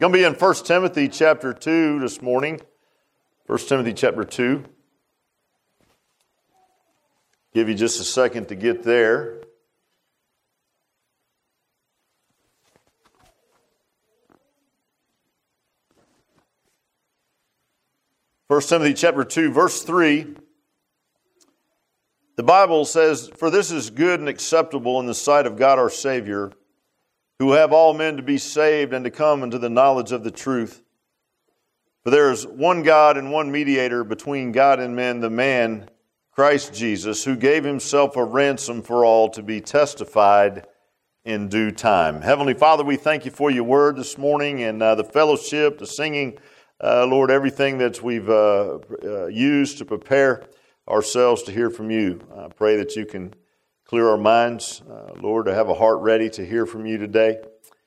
Going to be in 1 Timothy chapter 2 this morning. 1 Timothy chapter 2. Give you just a second to get there. First Timothy chapter 2, verse 3. The Bible says, "For this is good and acceptable in the sight of God our Savior, who will have all men to be saved and to come into the knowledge of the truth. For there is one God and one mediator between God and men, the man, Christ Jesus, who gave himself a ransom for all to be testified in due time." Heavenly Father, we thank you for your word this morning and the fellowship, the singing, Lord, everything that we've used to prepare ourselves to hear from you. I pray that you can clear our minds, Lord, to have a heart ready to hear from you today.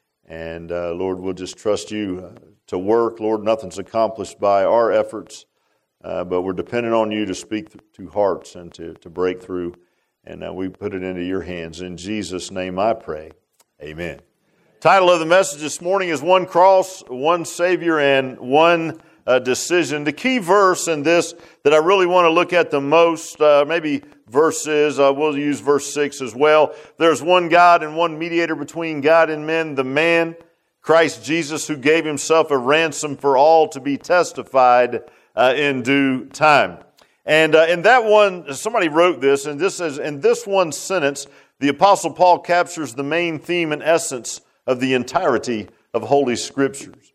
And Lord, we'll just trust you to work. Lord, nothing's accomplished by our efforts, but we're dependent on you to speak to hearts and to break through. And we put it into your hands. In Jesus' name I pray. Amen. Title of the message this morning is One Cross, One Savior, and One Decision. The key verse in this that I really want to look at the most, maybe verses, we'll use verse 6 as well. There's one God and one mediator between God and men, the man, Christ Jesus, who gave himself a ransom for all to be testified in due time. And in that one, somebody wrote this, and this says, in this one sentence, the Apostle Paul captures the main theme and essence of the entirety of Holy Scriptures.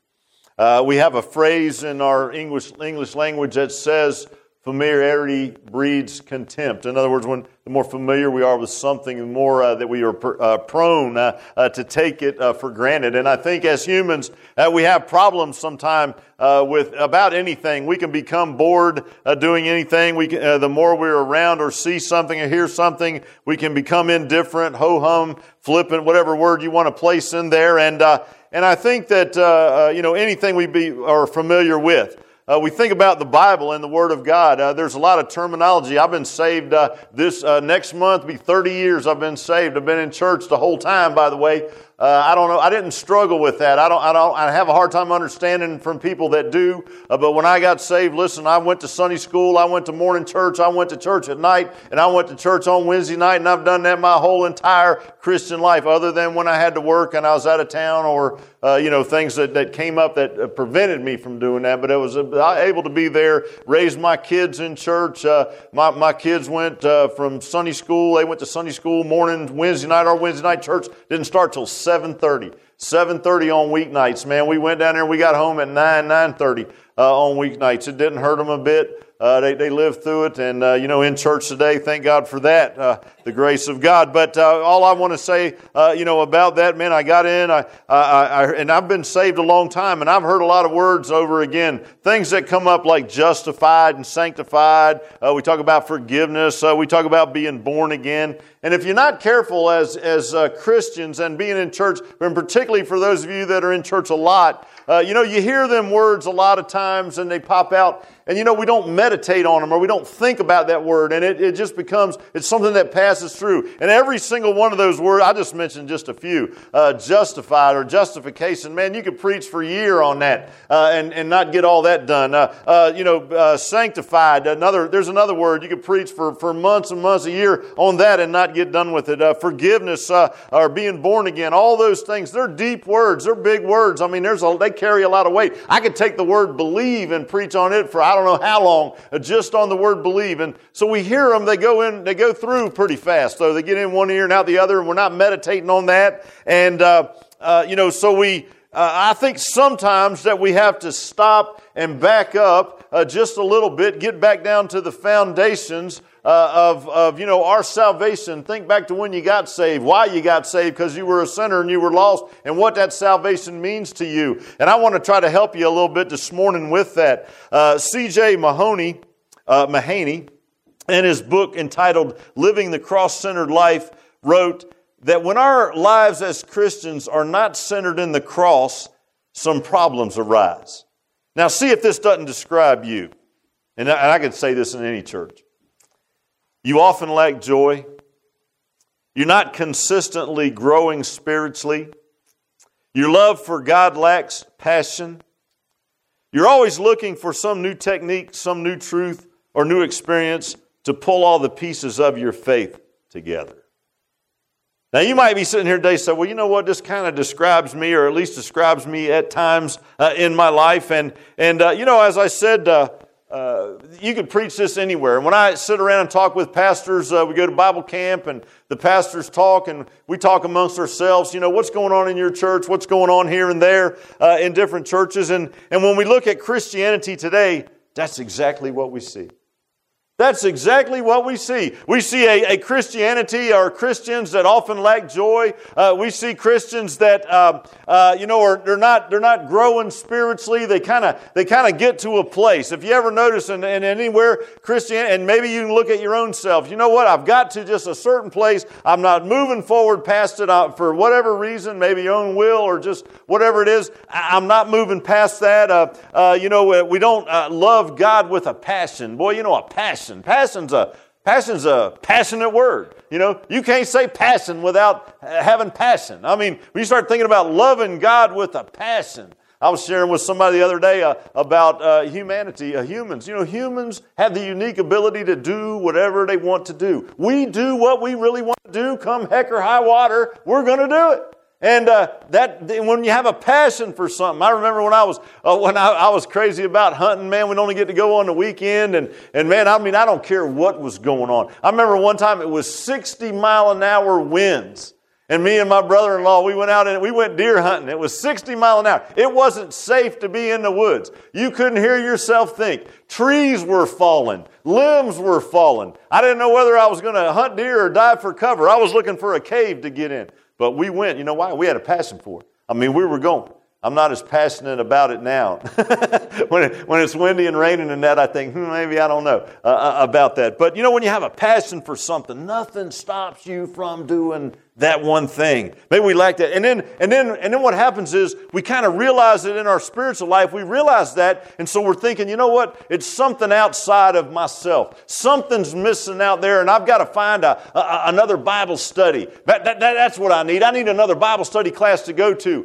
We have a phrase in our English language that says, familiarity breeds contempt. In other words, the more familiar we are with something, the more that we are prone to take it for granted. And I think as humans, we have problems sometimes with about anything. We can become bored doing anything. The more we're around or see something or hear something, we can become indifferent, ho-hum, flippant, whatever word you want to place in there. And I think that anything we are familiar with. We think about the Bible and the Word of God. There's a lot of terminology. I've been saved this next month, be 30 years I've been saved. I've been in church the whole time, by the way. I don't know. I didn't struggle with that. I have a hard time understanding from people that do. But when I got saved, listen, I went to Sunday school. I went to morning church. I went to church at night. And I went to church on Wednesday night. And I've done that my whole entire Christian life, other than when I had to work and I was out of town or, things that came up that prevented me from doing that. But I was able to be there, raise my kids in church. My kids went from Sunday school. They went to Sunday school morning, Wednesday night. Our Wednesday night church didn't start till 7:30 on weeknights, man. We went down there and we got home at 9:30 on weeknights. It didn't hurt them a bit. They lived through it, and in church today, thank God for that, the grace of God. But all I want to say, about that, man, I got in, and I've been saved a long time, and I've heard a lot of words over again, things that come up like justified and sanctified. We talk about forgiveness. We talk about being born again. And if you're not careful as Christians and being in church, and particularly for those of you that are in church a lot, you hear them words a lot of times, and they pop out. And we don't meditate on them or we don't think about that word. And it just becomes, it's something that passes through. And every single one of those words, I just mentioned just a few, justified or justification. Man, you could preach for a year on that and not get all that done. Sanctified, there's another word. You could preach for months and months, a year on that and not get done with it. Forgiveness or being born again, all those things, they're deep words. They're big words. I mean, they carry a lot of weight. I could take the word believe and preach on it for I don't know how long, just on the word believe. And so we hear them, they go through pretty fast. So they get in one ear and out the other, and we're not meditating on that. And, I think sometimes that we have to stop and back up just a little bit, get back down to the foundations of our salvation. Think back to when you got saved, why you got saved, because you were a sinner and you were lost, and what that salvation means to you. And I want to try to help you a little bit this morning with that. C.J. Mahaney, in his book entitled Living the Cross-Centered Life, wrote that when our lives as Christians are not centered in the cross, some problems arise. Now, see if this doesn't describe you. And I could say this in any church. You often lack joy. You're not consistently growing spiritually. Your love for God lacks passion. You're always looking for some new technique, some new truth, or new experience to pull all the pieces of your faith together. Now, you might be sitting here today and say, well, you know what, this kind of describes me, or at least describes me at times in my life. And as I said, you could preach this anywhere. And when I sit around and talk with pastors, we go to Bible camp and the pastors talk and we talk amongst ourselves, what's going on in your church, what's going on here and there in different churches. And when we look at Christianity today, that's exactly what we see. That's exactly what we see. We see a Christianity or Christians that often lack joy. We see Christians that they're not growing spiritually. They kind of get to a place. If you ever notice in anywhere Christianity, and maybe you can look at your own self. You know what? I've got to just a certain place. I'm not moving forward past it for whatever reason, maybe your own will or just whatever it is. I'm not moving past that. We don't love God with a passion. Boy, a passion. Passion's a passionate word. You can't say passion without having passion. I mean, when you start thinking about loving God with a passion. I was sharing with somebody the other day about humanity, humans. Humans have the unique ability to do whatever they want to do. We do what we really want to do. Come heck or high water, we're going to do it. And when you have a passion for something, I remember when I was crazy about hunting, man, we'd only get to go on the weekend, and man, I don't care what was going on. I remember one time it was 60-mile-an-hour winds, and me and my brother-in-law, we went out and we went deer hunting. It was 60 miles an hour. It wasn't safe to be in the woods. You couldn't hear yourself think. Trees were falling. Limbs were falling. I didn't know whether I was going to hunt deer or dive for cover. I was looking for a cave to get in. But we went. You know why? We had a passion for it. We were going. I'm not as passionate about it now. when it's windy and raining and that, I think, maybe I don't know about that. But when you have a passion for something, nothing stops you from doing that one thing. Maybe we lack that. And then what happens is we kind of realize it in our spiritual life. We realize that, and so we're thinking, you know what? It's something outside of myself. Something's missing out there, and I've got to find another Bible study. That's what I need. I need another Bible study class to go to.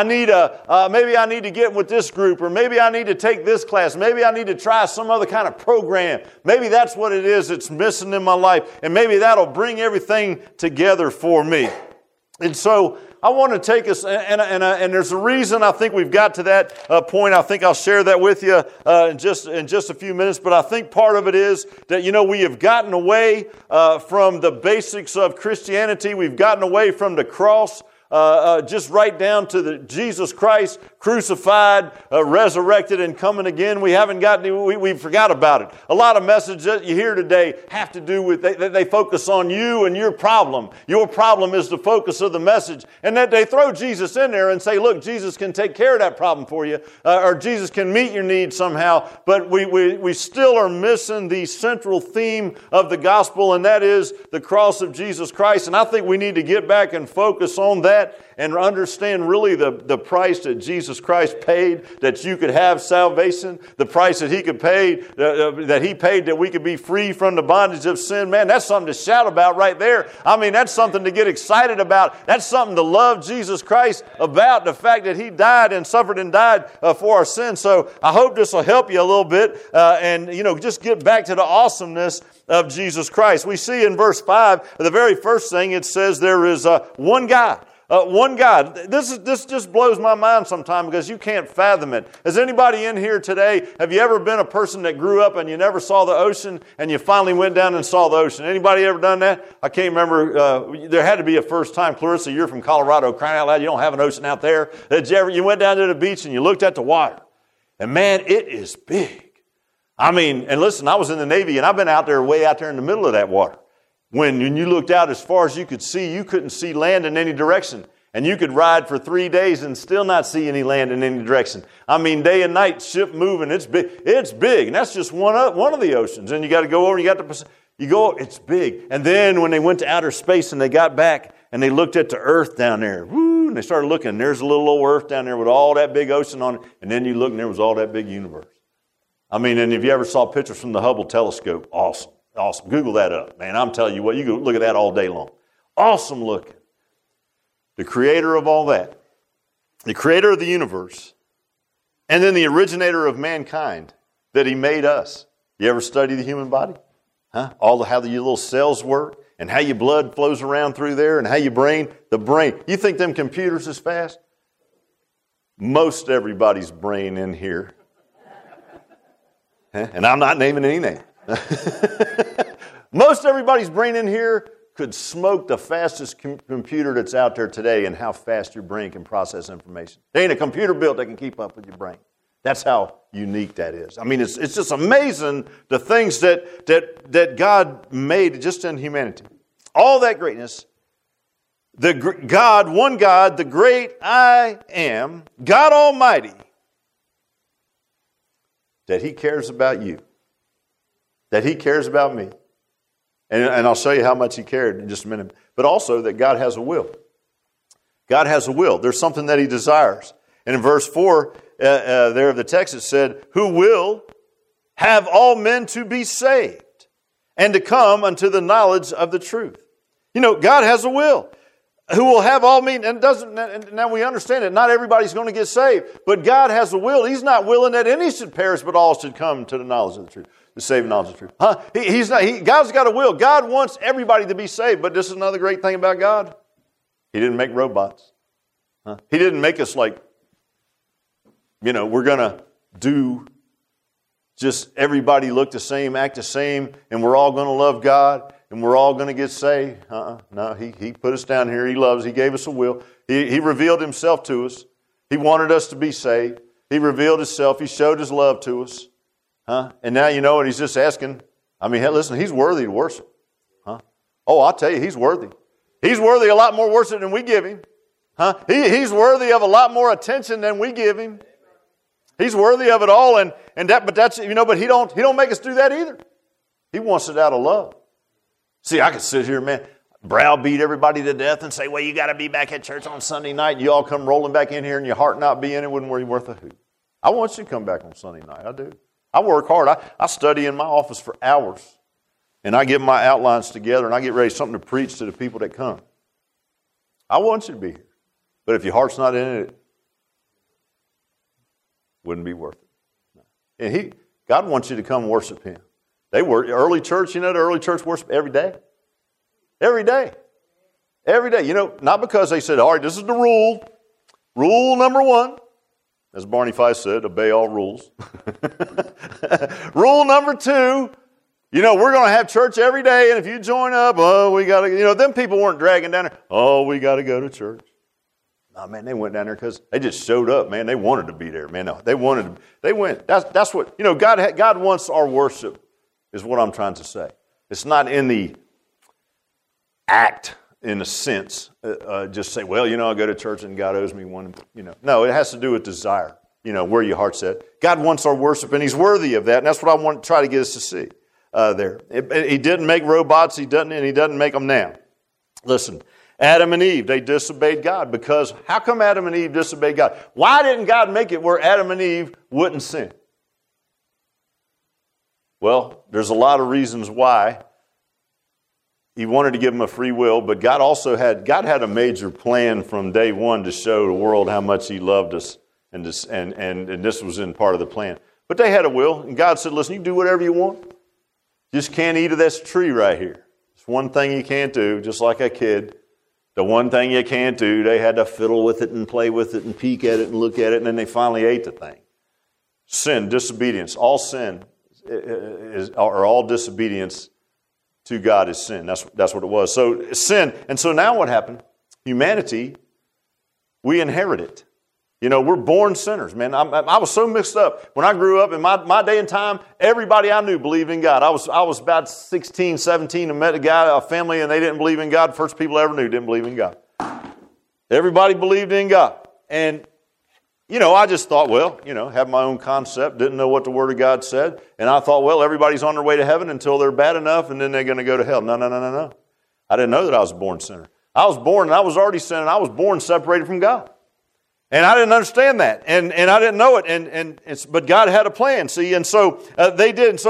Maybe I need to get with this group, or maybe I need to take this class. Maybe I need to try some other kind of program. Maybe that's what it is that's missing in my life, and maybe that'll bring everything together for me. And so I want to take us, and there's a reason I think we've got to that point. I think I'll share that with you in just a few minutes. But I think part of it is that, we have gotten away from the basics of Christianity. We've gotten away from the cross. Just right down to the Jesus Christ crucified, resurrected, and coming again. We forgot about it. A lot of messages that you hear today have to do with, they focus on you and your problem. Your problem is the focus of the message. And that they throw Jesus in there and say, look, Jesus can take care of that problem for you, or Jesus can meet your needs somehow. But we still are missing the central theme of the gospel, and that is the cross of Jesus Christ. And I think we need to get back and focus on that and understand really the price that Jesus Christ paid that you could have salvation, the price that He could pay, that He paid that we could be free from the bondage of sin. Man, that's something to shout about right there. That's something to get excited about. That's something to love Jesus Christ about, the fact that He died and suffered and died for our sins. So I hope this will help you a little bit and just get back to the awesomeness of Jesus Christ. We see in verse 5, the very first thing, it says there is one God. One God. This just blows my mind sometimes because you can't fathom it. Has anybody in here today, have you ever been a person that grew up and you never saw the ocean and you finally went down and saw the ocean? Anybody ever done that? I can't remember. There had to be a first time. Clarissa, you're from Colorado. Crying out loud, you don't have an ocean out there. You went down to the beach and you looked at the water. And man, it is big. And listen, I was in the Navy and I've been out there, way out there in the middle of that water. When you looked out as far as you could see, you couldn't see land in any direction. And you could ride for 3 days and still not see any land in any direction. Day and night, ship moving. It's big. It's big. And that's just one of the oceans. And you got to go over, it's big. And then when they went to outer space and they got back and they looked at the earth down there, and they started looking, there's a little old earth down there with all that big ocean on it. And then you look and there was all that big universe. And if you ever saw pictures from the Hubble telescope, awesome. Awesome. Google that up. Man, I'm telling you what, you can look at that all day long. Awesome looking. The creator of all that the creator of the universe, and then the originator of mankind, that he made us. You ever study the human body? Huh? How your little cells work, and how your blood flows around through there, and how your brain, the brain. You think them computers is fast? Most everybody's brain in here. And I'm not naming any name. Most everybody's brain in here could smoke the fastest computer that's out there today and how fast your brain can process information. There ain't a computer built that can keep up with your brain. That's how unique that is. I mean, it's just amazing the things that God made just in humanity. All that greatness, one God, the great I am, God Almighty, that He cares about you, that He cares about me. And I'll show you how much He cared in just a minute. But also that God has a will. God has a will. There's something that He desires. And in verse 4 there of the text it said, who will have all men to be saved and to come unto the knowledge of the truth. You know, God has a will. Who will have all men, and now we understand it, not everybody's going to get saved, but God has a will. He's not willing that any should perish, but all should come to the knowledge of the truth, the saving knowledge of the truth. God's got a will. God wants everybody to be saved, but this is another great thing about God. He didn't make robots. He didn't make us like, we're going to do just everybody look the same, act the same, and we're all going to love God. And we're all going to get saved. No, he put us down here. He loves. He gave us a will. He revealed Himself to us. He wanted us to be saved. He revealed Himself. He showed His love to us. And now you know what He's just asking. I mean, hey, listen, He's worthy to worship. Oh, I'll tell you, He's worthy. He's worthy of a lot more worship than we give Him. He's worthy of a lot more attention than we give Him. He's worthy of it all. But He don't make us do that either. He wants it out of love. See, I could sit here, man, browbeat everybody to death and say, well, you got to be back at church on Sunday night. You all come rolling back in here and your heart not be in it wouldn't be worth a hoot. I want you to come back on Sunday night. I do. I work hard. I study in my office for hours. And I get my outlines together and I get ready something to preach to the people that come. I want you to be here. But if your heart's not in it, wouldn't be worth it. And God wants you to come worship Him. They were early church, the early church worship every day. Every day. Every day. Not because they said, all right, this is the rule. Rule number 1. As Barney Fife said, obey all rules. Rule number 2, we're going to have church every day, and if you join up, we got to, them people weren't dragging down there, we got to go to church. No, man, they went down there because they just showed up, man. They wanted to be there, man. No, they went. That's what, God wants our worship. Is what I'm trying to say. It's not in the act, in a sense, just say, well, I go to church and God owes me one, No, it has to do with desire, where your heart's at. God wants our worship, and He's worthy of that, and that's what I want to try to get us to see there. He didn't make robots, He doesn't make them now. Listen, Adam and Eve, they disobeyed God because, how come Adam and Eve disobeyed God? Why didn't God make it where Adam and Eve wouldn't sin? Well, there's a lot of reasons why. He wanted to give them a free will, but God had a major plan from day one to show the world how much He loved us, and this was in part of the plan. But they had a will, and God said, listen, you do whatever you want. You just can't eat of this tree right here. It's one thing you can't do, just like a kid. The one thing you can't do, they had to fiddle with it and play with it and peek at it and look at it, and then they finally ate the thing. Sin, disobedience, all sin or all disobedience to God is sin. That's what it was. So sin. And so now what happened? Humanity, we inherit it. We're born sinners, man. I was so mixed up. When I grew up, in my day and time, everybody I knew believed in God. I was about 16, 17 and met a family, and they didn't believe in God. First people I ever knew didn't believe in God. Everybody believed in God. And I just thought, have my own concept, didn't know what the Word of God said. And I thought, everybody's on their way to heaven until they're bad enough, and then they're going to go to hell. No. I didn't know that I was a born sinner. I was born, and I was already sinning. I was born separated from God. And I didn't understand that, and I didn't know it. But God had a plan, see? And so they did. And so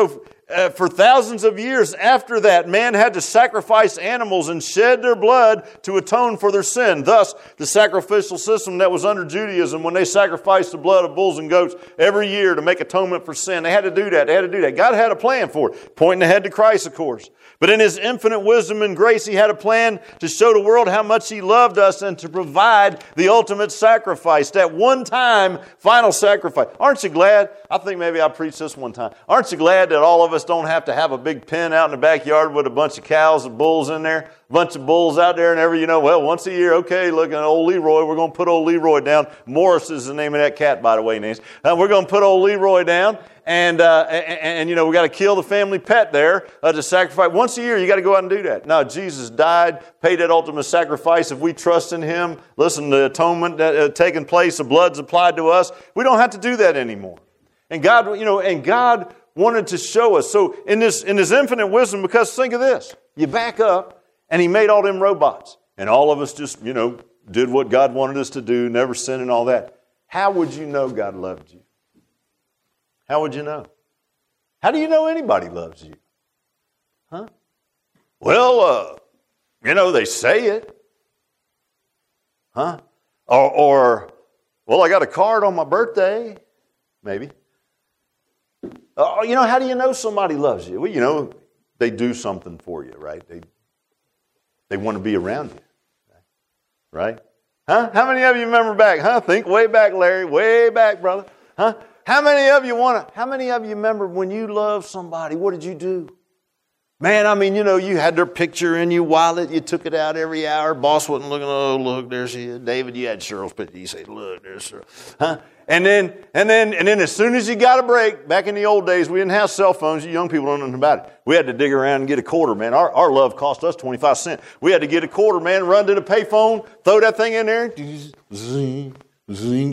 for thousands of years after that, man had to sacrifice animals and shed their blood to atone for their sin. Thus, the sacrificial system that was under Judaism, when they sacrificed the blood of bulls and goats every year to make atonement for sin, they had to do that. God had a plan for it, pointing ahead to Christ, of course. But in His infinite wisdom and grace, He had a plan to show the world how much He loved us and to provide the ultimate sacrifice, that one-time final sacrifice. Aren't you glad? I think maybe I preached this one time. Aren't you glad that all of us don't have to have a big pen out in the backyard with a bunch of cows and bulls in there? A bunch of bulls out there and once a year, okay, look at old Leroy. We're going to put old Leroy down. Morris is the name of that cat, by the way, Nancy. We're going to put old Leroy down. And we got to kill the family pet there to sacrifice. Once a year, you got to go out and do that. No, Jesus died, paid that ultimate sacrifice. If we trust in Him, listen, the atonement taking place, the blood's applied to us. We don't have to do that anymore. And God wanted to show us. So in His infinite wisdom, because think of this, you back up, and He made all them robots, and all of us just did what God wanted us to do, never sinned and all that. How would you know God loved you? How would you know? How do you know anybody loves you? Huh? Well, they say it. Huh? Or, I got a card on my birthday. Maybe. How do you know somebody loves you? Well, they do something for you, right? They want to be around you. Right? Huh? How many of you remember back? Huh? Think way back, Larry. Way back, brother. Huh? How many of you remember when you loved somebody, what did you do? Man, you had their picture in your wallet. You took it out every hour. Boss wasn't looking. Oh, look, there she is. David, you had Cheryl's picture. You say, look, there's Cheryl. Huh? And then as soon as you got a break, back in the old days, we didn't have cell phones. You young people don't know nothing about it. We had to dig around and get a quarter, man. Our love cost us 25 cents. We had to get a quarter, man, run to the payphone, throw that thing in there. Zing. Zing,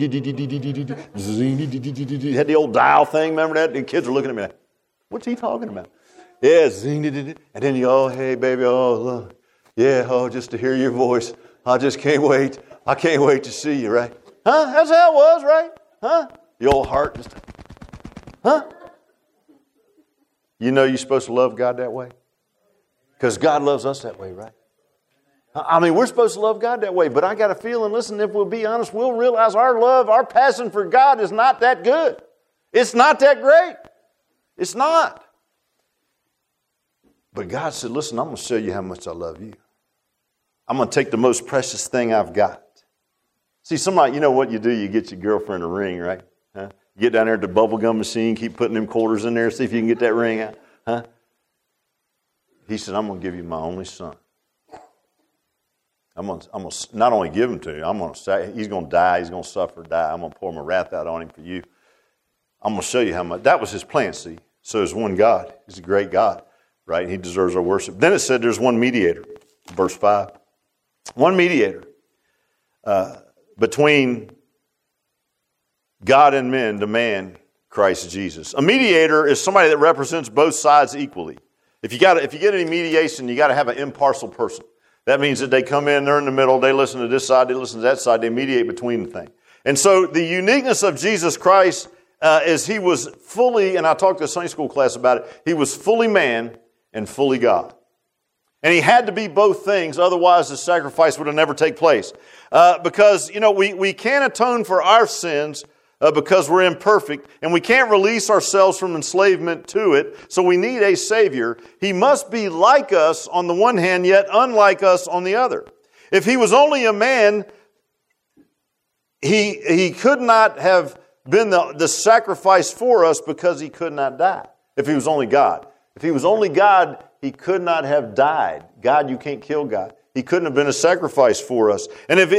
had the old dial thing, remember that? The kids are looking at me like, what's he talking about? Yeah, zing, and then you, hey, baby, look. Yeah, just to hear your voice. I just can't wait. I can't wait to see you, right? Huh? That's how it was, right? Huh? The old heart just, huh? You're supposed to love God that way? Because God loves us that way, right? We're supposed to love God that way, but I got a feeling, listen, if we'll be honest, we'll realize our love, our passion for God is not that good. It's not that great. It's not. But God said, listen, I'm going to show you how much I love you. I'm going to take the most precious thing I've got. See, somebody, what you do? You get your girlfriend a ring, right? Huh? You get down there at the bubble gum machine, keep putting them quarters in there, see if you can get that ring out. Huh? He said, I'm going to give you my only son. I'm going to not only give him to you, he's going to die, he's going to suffer, die. I'm going to pour my wrath out on him for you. I'm going to show you how much. That was His plan, see. So there's one God. He's a great God, right? He deserves our worship. Then it said there's one mediator, verse 5. One mediator between God and men, the man, Christ Jesus. A mediator is somebody that represents both sides equally. If you get any mediation, you got to have an impartial person. That means that they come in, they're in the middle, they listen to this side, they listen to that side, they mediate between the thing. And so the uniqueness of Jesus Christ is He was fully, and I talked to a Sunday school class about it, He was fully man and fully God. And He had to be both things, otherwise the sacrifice would have never taken place. Because, we can't atone for our sins because we're imperfect, and we can't release ourselves from enslavement to it, so we need a Savior. He must be like us on the one hand, yet unlike us on the other. If He was only a man, He could not have been the sacrifice for us because He could not die, if He was only God. If He was only God, He could not have died. God, you can't kill God. He couldn't have been a sacrifice for us.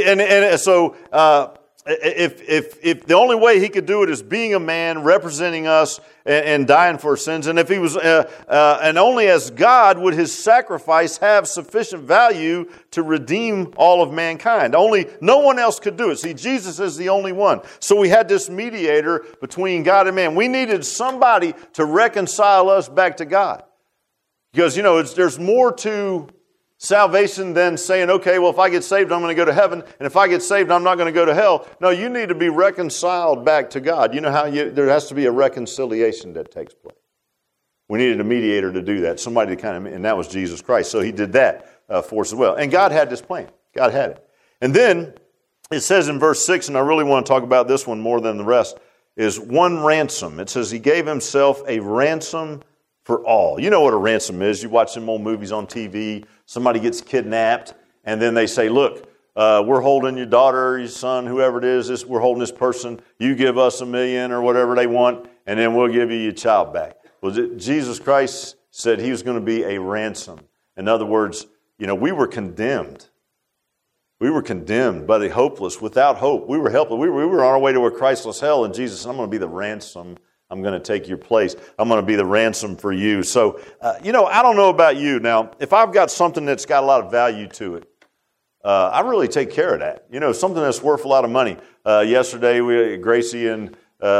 If the only way He could do it is being a man, representing us and dying for our sins, and if He was, and only as God would His sacrifice have sufficient value to redeem all of mankind. No one else could do it. See, Jesus is the only one. So we had this mediator between God and man. We needed somebody to reconcile us back to God. Because, there's more to salvation than saying, okay, well, if I get saved, I'm going to go to heaven, and if I get saved, I'm not going to go to hell. No, you need to be reconciled back to God. You know how there has to be a reconciliation that takes place. We needed a mediator to do that, somebody to and that was Jesus Christ. So he did that for us as well. And God had this plan. God had it. And then it says in verse 6, and I really want to talk about this one more than the rest, is one ransom. It says he gave himself a ransom for all. You know what a ransom is. You watch some old movies on TV. Somebody gets kidnapped, and then they say, look, we're holding your daughter, your son, whoever it is, we're holding this person. You give us $1 million or whatever they want, and then we'll give you your child back. Well, Jesus Christ said he was going to be a ransom. In other words, we were condemned. We were condemned by the hopeless, without hope. We were helpless. We were on our way to a Christless hell, and Jesus said, I'm going to be the ransom. I'm going to take your place. I'm going to be the ransom for you. So, I don't know about you. Now, if I've got something that's got a lot of value to it, I really take care of that. Something that's worth a lot of money. Yesterday, Gracie and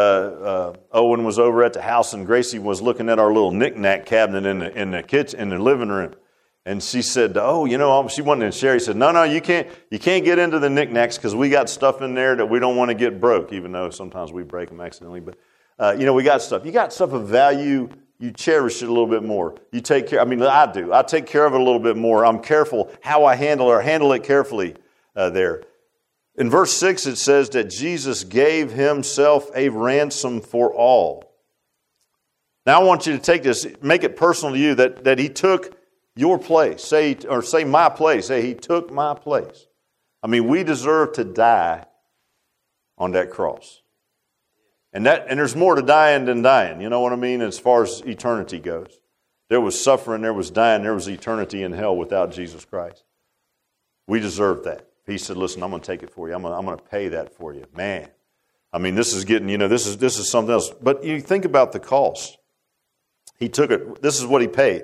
Owen was over at the house, and Gracie was looking at our little knick-knack cabinet in the kitchen, in the living room. And she said, she wanted to share. He said, no, you can't get into the knickknacks because we got stuff in there that we don't want to get broke, even though sometimes we break them accidentally. But, we got stuff. You got stuff of value, you cherish it a little bit more. You take care, I do. I take care of it a little bit more. I'm careful how I handle it carefully there. In verse 6, it says that Jesus gave himself a ransom for all. Now I want you to take this, make it personal to you that he took your place. Say my place. Say he took my place. We deserve to die on that cross. And there's more to dying than dying. You know what I mean? As far as eternity goes. There was suffering, there was dying, there was eternity in hell without Jesus Christ. We deserve that. He said, listen, I'm going to take it for you. I'm going to pay that for you. Man. This is getting, this is something else. But you think about the cost. He took it. This is what he paid.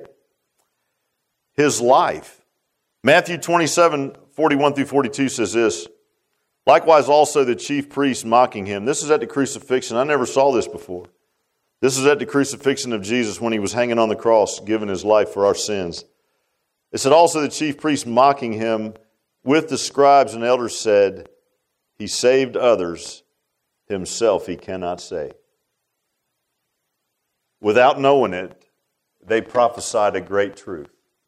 His life. Matthew 27:41-42 says this. Likewise also the chief priests mocking him. This is at the crucifixion. I never saw this before. This is at the crucifixion of Jesus when he was hanging on the cross, giving his life for our sins. It said also the chief priests mocking him with the scribes and elders said, he saved others, himself he cannot save. Without knowing it, they prophesied a great truth.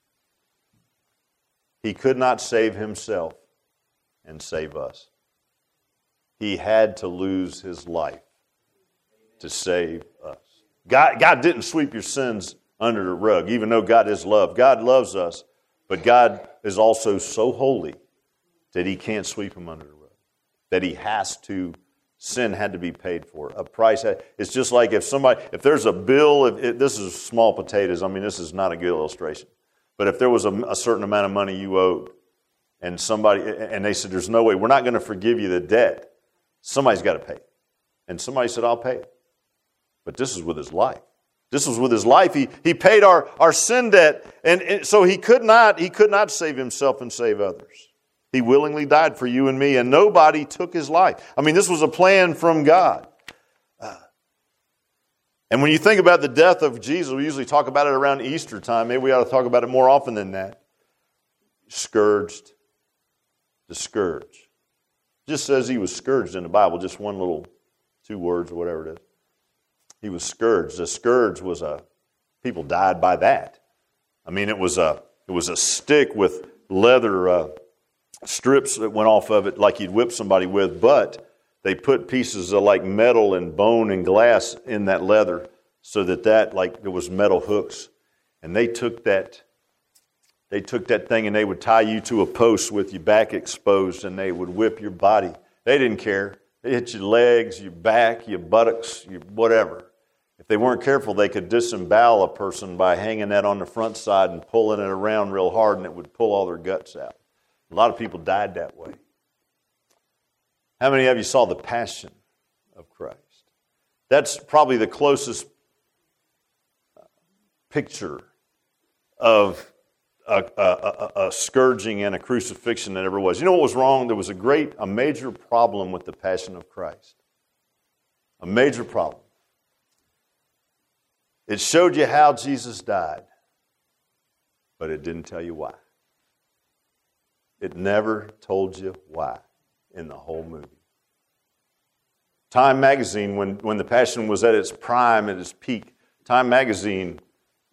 He could not save himself and save us. He had to lose his life to save us. God didn't sweep your sins under the rug, even though God is love. God loves us, but God is also so holy that he can't sweep them under the rug. That he has to, sin had to be paid for. A price it's just like if there's a bill, this is small potatoes, this is not a good illustration. But if there was a certain amount of money you owed, and they said, there's no way, we're not going to forgive you the debt, somebody's got to pay it. And somebody said, I'll pay it. But this is with his life. This was with his life. He paid our sin debt, and so he could not save himself and save others. He willingly died for you and me, and nobody took his life. This was a plan from God. And when you think about the death of Jesus, we usually talk about it around Easter time. Maybe we ought to talk about it more often than that. Scourged, discouraged. It just says he was scourged in the Bible, just one little 2 words or whatever it is. He was scourged. A scourge was people died by that. It was a stick with leather strips that went off of it like you'd whip somebody with, but they put pieces of like metal and bone and glass in that leather so that there was metal hooks. And they took that thing and they would tie you to a post with your back exposed and they would whip your body. They didn't care. They hit your legs, your back, your buttocks, your whatever. If they weren't careful, they could disembowel a person by hanging that on the front side and pulling it around real hard, and it would pull all their guts out. A lot of people died that way. How many of you saw The Passion of Christ? That's probably the closest picture of a scourging and a crucifixion that ever was. You know what was wrong? There was a major problem with The Passion of Christ. A major problem. It showed you how Jesus died, but it didn't tell you why. It never told you why in the whole movie. Time magazine, when The Passion was at its prime, at its peak, Time magazine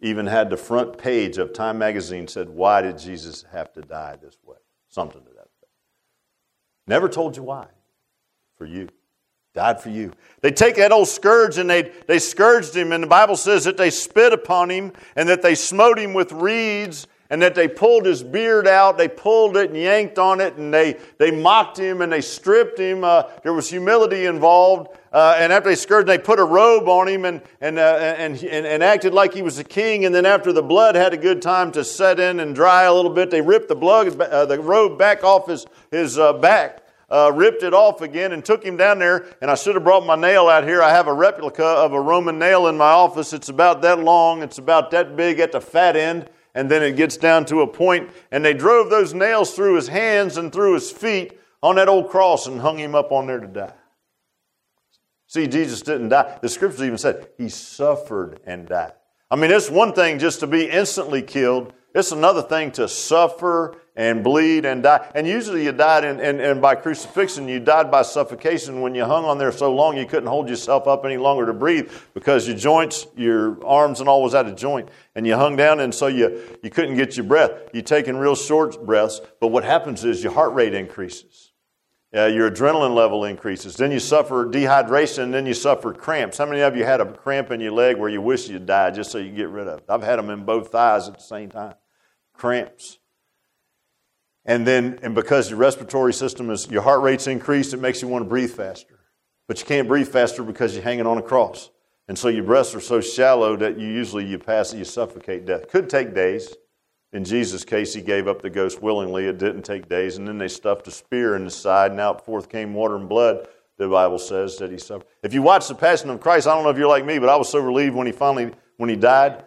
even had the front page of Time magazine said, "Why did Jesus have to die this way?" Something to that effect. Never told you why. For you. Died for you. They take that old scourge and they scourged him, and the Bible says that they spit upon him and that they smote him with reeds and that they pulled his beard out, they pulled it and yanked on it, and they mocked him and they stripped him. There was humility involved. And after they scourged him, they put a robe on him and acted like he was a king. And then after the blood had a good time to set in and dry a little bit, they ripped the robe back off his back. Ripped it off again and took him down there. And I should have brought my nail out here. I have a replica of a Roman nail in my office. It's about that long. It's about that big at the fat end. And then it gets down to a point. And they drove those nails through his hands and through his feet on that old cross and hung him up on there to die. See, Jesus didn't die. The Scriptures even said he suffered and died. I mean, it's one thing just to be instantly killed. It's another thing to suffer and bleed and die. And usually you died and by crucifixion, you died by suffocation when you hung on there so long you couldn't hold yourself up any longer to breathe because your joints, your arms and all was out of joint. And you hung down and so you couldn't get your breath. You're taking real short breaths. But what happens is your heart rate increases. Your adrenaline level increases. Then you suffer dehydration. Then you suffer cramps. How many of you had a cramp in your leg where you wish you'd died just so you get rid of it? I've had them in both thighs at the same time. Cramps. And because your respiratory system your heart rate's increased, it makes you want to breathe faster. But you can't breathe faster because you're hanging on a cross. And so your breaths are so shallow that you suffocate death. Could take days. In Jesus' case, he gave up the ghost willingly. It didn't take days. And then they stuffed a spear in his side, and out forth came water and blood, the Bible says, that he suffered. If you watch The Passion of Christ, I don't know if you're like me, but I was so relieved when he died.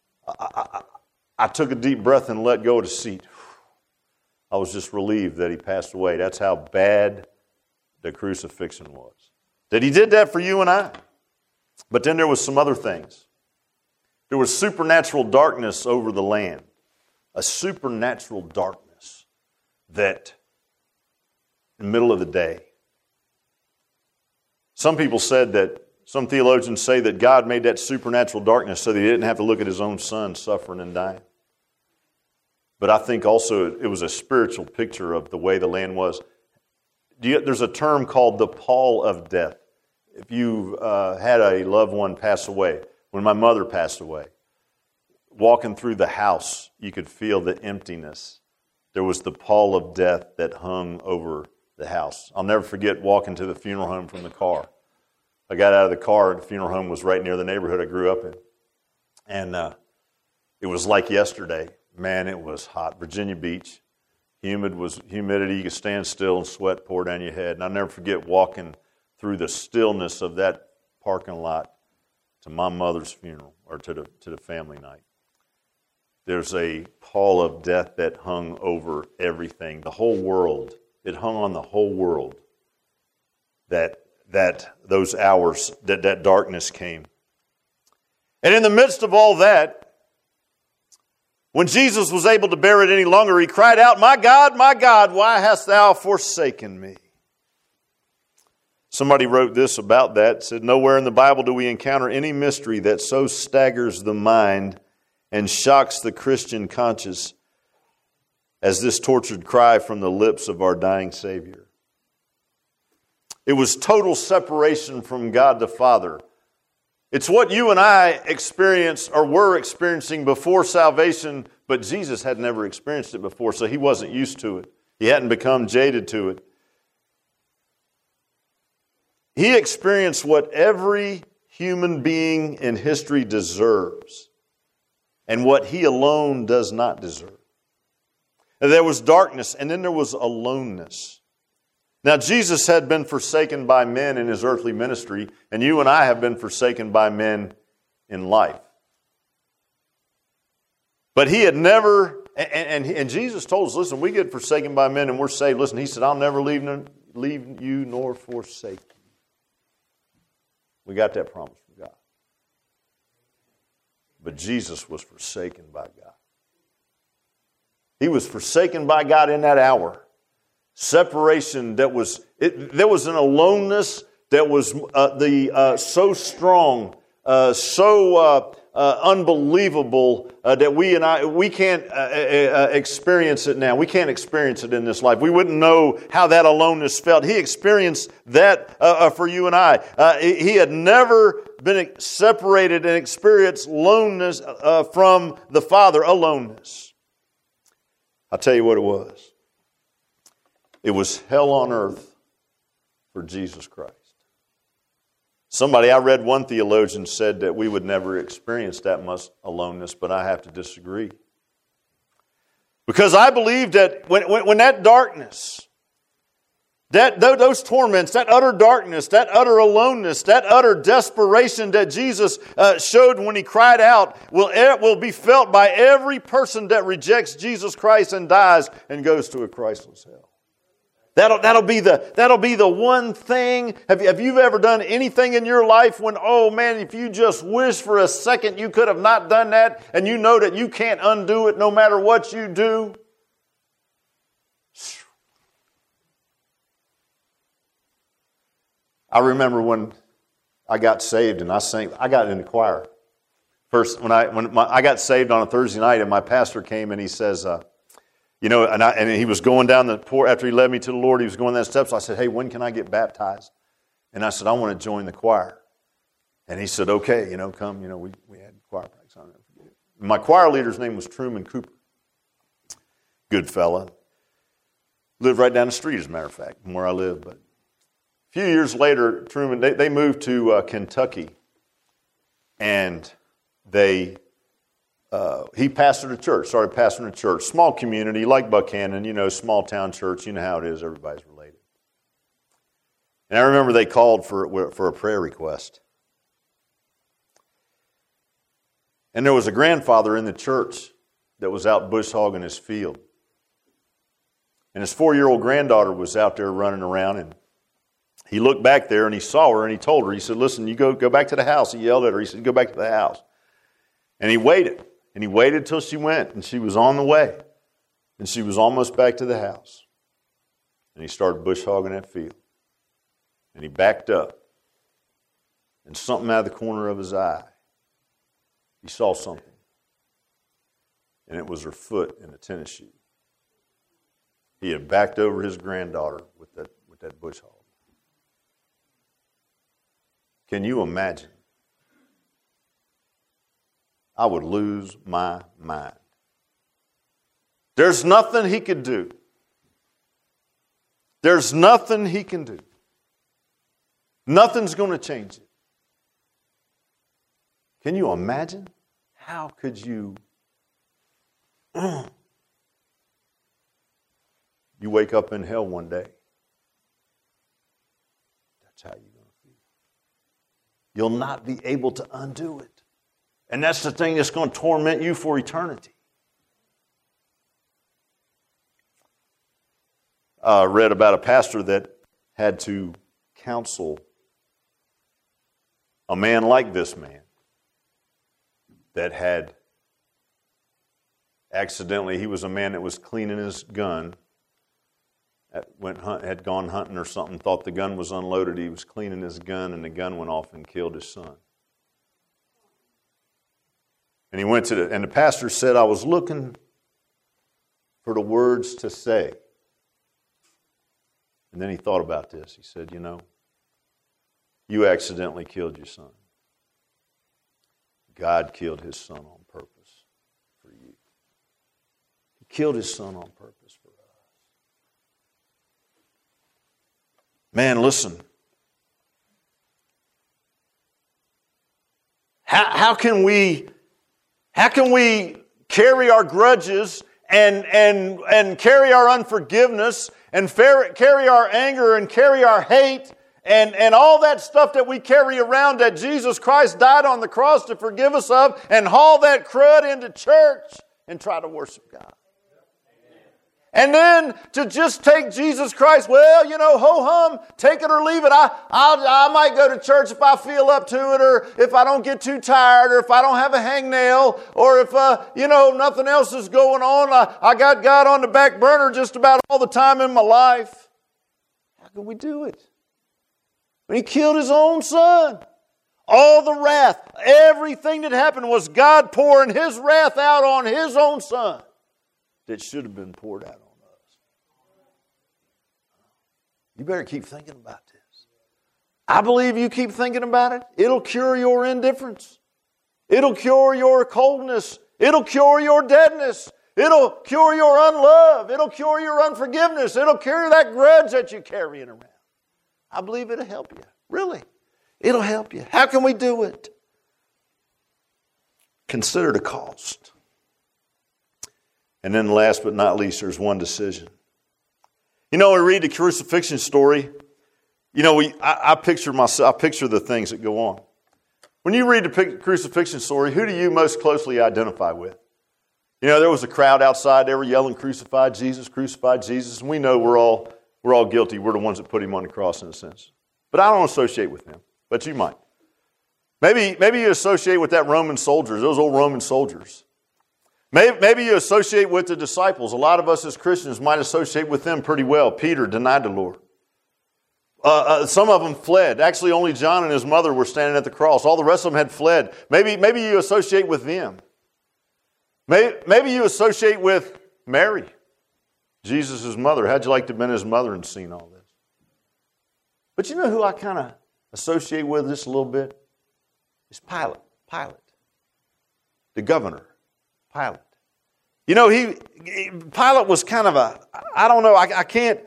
I took a deep breath and let go of the seat. I was just relieved that he passed away. That's how bad the crucifixion was. That he did that for you and I. But then there was some other things. There was supernatural darkness over the land. A supernatural darkness that in the middle of the day. Some theologians say that God made that supernatural darkness so that he didn't have to look at his own son suffering and dying. But I think also it was a spiritual picture of the way the land was. There's a term called the pall of death. If you had a loved one pass away, when my mother passed away, walking through the house, you could feel the emptiness. There was the pall of death that hung over the house. I'll never forget walking to the funeral home from the car. I got out of the car, and the funeral home was right near the neighborhood I grew up in. And it was like yesterday. Man, it was hot. Virginia Beach, humidity. You could stand still and sweat pour down your head. And I'll never forget walking through the stillness of that parking lot to my mother's funeral, or to the family night. There's a pall of death that hung over everything, the whole world. It hung on the whole world. That those hours, that darkness came. And in the midst of all that, when Jesus was able to bear it any longer, he cried out, my God, why hast thou forsaken me?" Somebody wrote this about that, said, "Nowhere in the Bible do we encounter any mystery that so staggers the mind and shocks the Christian conscience as this tortured cry from the lips of our dying Savior." It was total separation from God the Father. It's what you and I experienced or were experiencing before salvation, but Jesus had never experienced it before, so he wasn't used to it. He hadn't become jaded to it. He experienced what every human being in history deserves, and what he alone does not deserve. And there was darkness, and then there was aloneness. Now, Jesus had been forsaken by men in his earthly ministry, and you and I have been forsaken by men in life. But he had never, and Jesus told us, listen, we get forsaken by men and we're saved. Listen, he said, I'll never leave you nor forsake you. We got that promise from God. But Jesus was forsaken by God. He was forsaken by God in that hour. Separation there was an aloneness that was so strong, so unbelievable that we can't experience it now. We can't experience it in this life. We wouldn't know how that aloneness felt. He experienced that for you and I. He had never been separated and experienced aloneness from the Father, aloneness. I'll tell you what it was. It was hell on earth for Jesus Christ. I read one theologian said that we would never experience that much aloneness, but I have to disagree. Because I believe that when that darkness, those torments, that utter darkness, that utter aloneness, that utter desperation that Jesus showed when He cried out will be felt by every person that rejects Jesus Christ and dies and goes to a Christless hell. That'll be the one thing. Have you ever done anything in your life when, oh man, if you just wish for a second you could have not done that, and you know that you can't undo it no matter what you do? I remember when I got saved and I got in the choir. First, when I got saved on a Thursday night, and my pastor came and he says, and he was going down the poor after he led me to the Lord. He was going down the steps. I said, "Hey, when can I get baptized?" And I said, "I want to join the choir." And he said, "Okay, come." We had choir practice. I'll never forget it. My choir leader's name was Truman Cooper. Good fella. Lived right down the street, as a matter of fact, from where I live. But a few years later, Truman they moved to Kentucky, and he pastored a church, started pastoring a church. Small community, like Buckhannon, small town church. You know how it is, everybody's related. And I remember they called for a prayer request. And there was a grandfather in the church that was out bush hogging his field. And his 4-year-old granddaughter was out there running around, and he looked back there and he saw her and he told her, he said, "Listen, you go back to the house." He yelled at her. He said, "Go back to the house." And he waited. And he waited till she went, and she was on the way. And she was almost back to the house. And he started bush hogging that field. And he backed up. And something out of the corner of his eye, he saw something. And it was her foot in a tennis shoe. He had backed over his granddaughter with that bush hog. Can you imagine? I would lose my mind. There's nothing he could do. There's nothing he can do. Nothing's going to change it. Can you imagine? How could you? You wake up in hell one day. That's how you're going to feel. You'll not be able to undo it. And that's the thing that's going to torment you for eternity. I read about a pastor that had to counsel a man like this man that had accidentally, he was a man that was cleaning his gun, had gone hunting or something, thought the gun was unloaded. He was cleaning his gun, and the gun went off and killed his son. And he went and the pastor said, "I was looking for the words to say." And then he thought about this. He said, "You accidentally killed your son. God killed his son on purpose for you. He killed his son on purpose for us." Man, listen. How can we carry our grudges and carry our unforgiveness and carry our anger and carry our hate and all that stuff that we carry around that Jesus Christ died on the cross to forgive us of, and haul that crud into church and try to worship God? And then to just take Jesus Christ, ho-hum, take it or leave it. I might go to church if I feel up to it, or if I don't get too tired, or if I don't have a hangnail, or if, nothing else is going on. I got God on the back burner just about all the time in my life. How can we do it? When He killed His own son. All the wrath, everything that happened was God pouring His wrath out on His own Son that should have been poured out on us. You better keep thinking about this. I believe you keep thinking about it. It'll cure your indifference. It'll cure your coldness. It'll cure your deadness. It'll cure your unlove. It'll cure your unforgiveness. It'll cure that grudge that you're carrying around. I believe it'll help you. Really. It'll help you. How can we do it? Consider the cost. And then last but not least, there's one decision. You know, we read the crucifixion story. You know, I picture the things that go on. When you read the crucifixion story, who do you most closely identify with? You know, there was a crowd outside. They were yelling, "Crucify Jesus, crucify Jesus." And we know we're all guilty. We're the ones that put Him on the cross in a sense. But I don't associate with Him. But you might. Maybe you associate with that Roman soldiers, those old Roman soldiers. Maybe you associate with the disciples. A lot of us as Christians might associate with them pretty well. Peter denied the Lord. Some of them fled. Actually, only John and his mother were standing at the cross. All the rest of them had fled. Maybe you associate with them. Maybe you associate with Mary, Jesus' mother. How'd you like to have been his mother and seen all this? But you know who I kind of associate with just a little bit? It's Pilate. The governor, Pilate. You know, Pilate was kind of I don't know, I can't,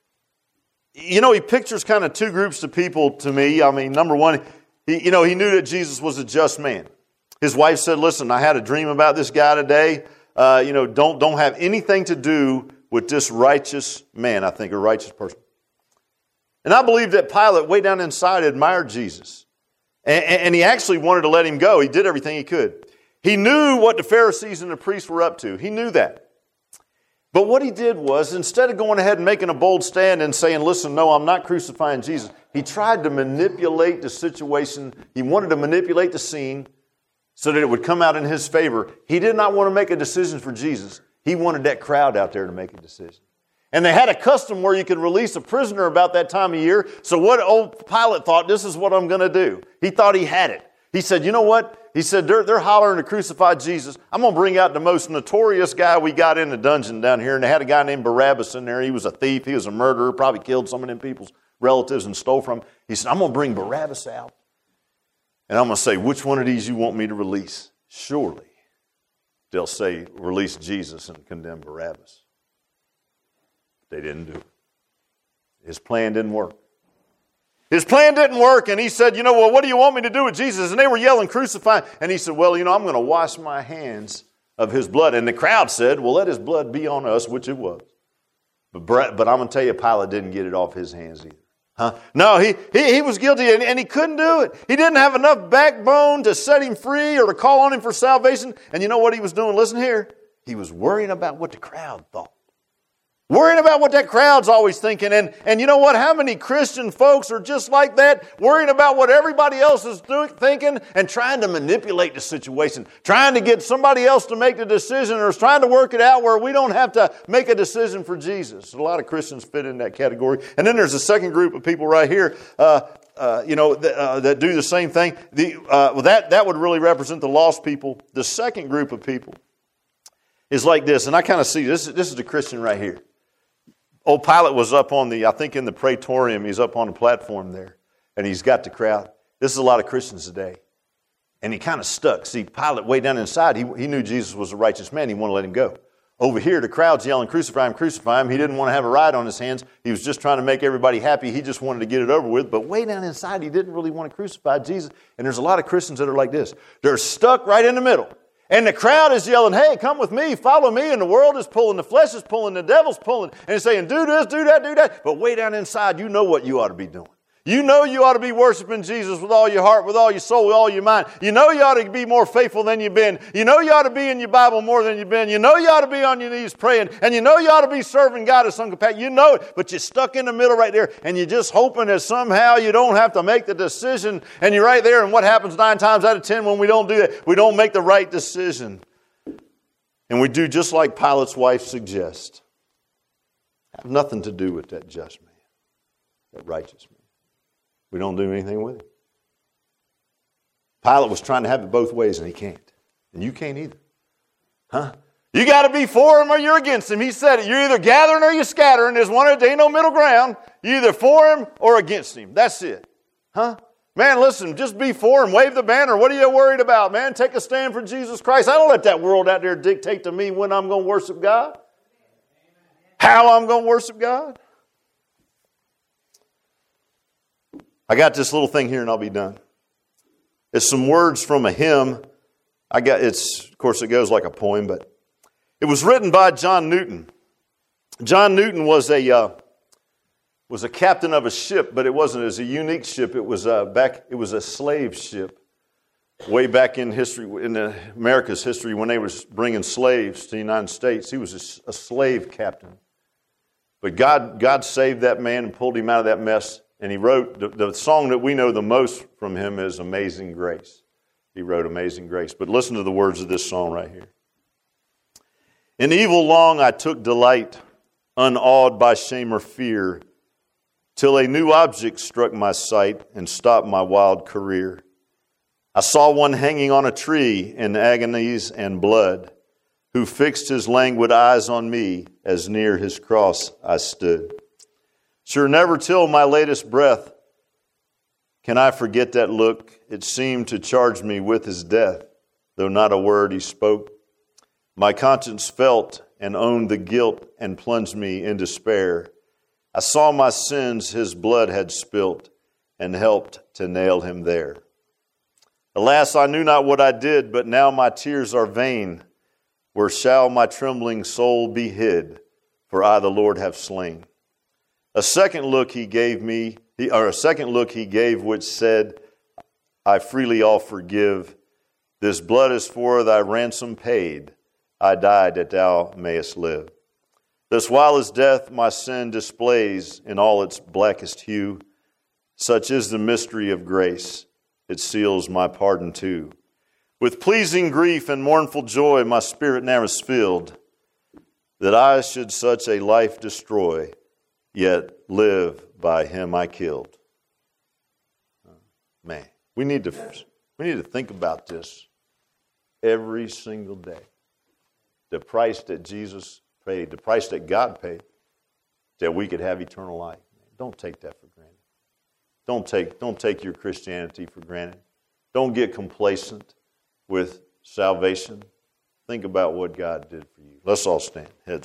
you know, he pictures kind of two groups of people to me. I mean, number one, he knew that Jesus was a just man. His wife said, "Listen, I had a dream about this guy today. Don't have anything to do with this righteous man," I think, a righteous person. And I believe that Pilate, way down inside, admired Jesus. And he actually wanted to let Him go. He did everything he could. He knew what the Pharisees and the priests were up to. He knew that. But what he did was, instead of going ahead and making a bold stand and saying, "Listen, no, I'm not crucifying Jesus," he tried to manipulate the situation. He wanted to manipulate the scene so that it would come out in his favor. He did not want to make a decision for Jesus. He wanted that crowd out there to make a decision. And they had a custom where you could release a prisoner about that time of year. So what old Pilate thought, this is what I'm going to do. He thought he had it. He said, "You know what?" He said, they're hollering to crucify Jesus. I'm going to bring out the most notorious guy we got in the dungeon down here. And they had a guy named Barabbas in there. He was a thief. He was a murderer. Probably killed some of them people's relatives and stole from them. He said, "I'm going to bring Barabbas out. And I'm going to say, which one of these you want me to release?" Surely they'll say, "Release Jesus," and condemn Barabbas. They didn't do it. His plan didn't work. His plan didn't work, and he said, "Well, what do you want me to do with Jesus?" And they were yelling, "Crucify." And he said, "Well, I'm going to wash my hands of His blood." And the crowd said, "Well, let His blood be on us," which it was. But I'm going to tell you, Pilate didn't get it off his hands either. No, he was guilty, and he couldn't do it. He didn't have enough backbone to set him free or to call on Him for salvation. And you know what he was doing? Listen here. He was worrying about what the crowd thought. Worrying about what that crowd's always thinking. And you know what? How many Christian folks are just like that? Worrying about what everybody else is thinking and trying to manipulate the situation. Trying to get somebody else to make the decision, or trying to work it out where we don't have to make a decision for Jesus. A lot of Christians fit in that category. And then there's a second group of people right here that do the same thing. That would really represent the lost people. The second group of people is like this. And I kind of see this is the Christian right here. Old Pilate was up on in the Praetorium, he's up on the platform there, and he's got the crowd. This is a lot of Christians today. And he kind of stuck. See, Pilate, way down inside, he knew Jesus was a righteous man. He wanted to let Him go. Over here, the crowd's yelling, "Crucify Him, crucify Him." He didn't want to have a riot on his hands. He was just trying to make everybody happy. He just wanted to get it over with. But way down inside, he didn't really want to crucify Jesus. And there's a lot of Christians that are like this. They're stuck right in the middle. And the crowd is yelling, "Hey, come with me, follow me." And the world is pulling, the flesh is pulling, the devil's pulling. And it's saying, "Do this, do that, do that." But way down inside, you know what you ought to be doing. You know you ought to be worshiping Jesus with all your heart, with all your soul, with all your mind. You know you ought to be more faithful than you've been. You know you ought to be in your Bible more than you've been. You know you ought to be on your knees praying. And you know you ought to be serving God as some compassion. You know it, but you're stuck in the middle right there. And you're just hoping that somehow you don't have to make the decision. And you're right there. And what happens 9 times out of 10 when we don't do that? We don't make the right decision. And we do just like Pilate's wife suggests. Have nothing to do with that just man, that righteous man. We don't do anything with him. Pilate was trying to have it both ways, and he can't. And you can't either. Huh? You got to be for him or you're against him. He said it. You're either gathering or you're scattering. There ain't no middle ground. You're either for him or against him. That's it. Huh? Man, listen, just be for him. Wave the banner. What are you worried about, man? Take a stand for Jesus Christ. I don't let that world out there dictate to me when I'm going to worship God. How I'm going to worship God. I got this little thing here and I'll be done. It's some words from a hymn. Of course, it goes like a poem, but it was written by John Newton. John Newton was a captain of a ship, but it wasn't as a unique ship. It was a slave ship. Way back in history, in America's history, when they was bringing slaves to the United States, he was a slave captain. But God saved that man and pulled him out of that mess. And he wrote, the song that we know the most from him is Amazing Grace. He wrote Amazing Grace. But listen to the words of this song right here. In evil long I took delight, unawed by shame or fear, till a new object struck my sight and stopped my wild career. I saw one hanging on a tree in agonies and blood, who fixed his languid eyes on me as near his cross I stood. Sure, never till my latest breath can I forget that look. It seemed to charge me with his death, though not a word he spoke. My conscience felt and owned the guilt and plunged me in despair. I saw my sins his blood had spilt and helped to nail him there. Alas, I knew not what I did, but now my tears are vain. Where shall my trembling soul be hid? For I the Lord have slain. A second look he gave, which said, I freely all forgive. This blood is for thy ransom paid. I died that thou mayest live. Thus while his death my sin displays in all its blackest hue, such is the mystery of grace, it seals my pardon too. With pleasing grief and mournful joy my spirit now is filled, that I should such a life destroy, yet live by him I killed. Man, we need to think about this every single day. The price that Jesus paid, the price that God paid, that we could have eternal life. Don't take that for granted. Don't take your Christianity for granted. Don't get complacent with salvation. Think about what God did for you. Let's all stand. Heads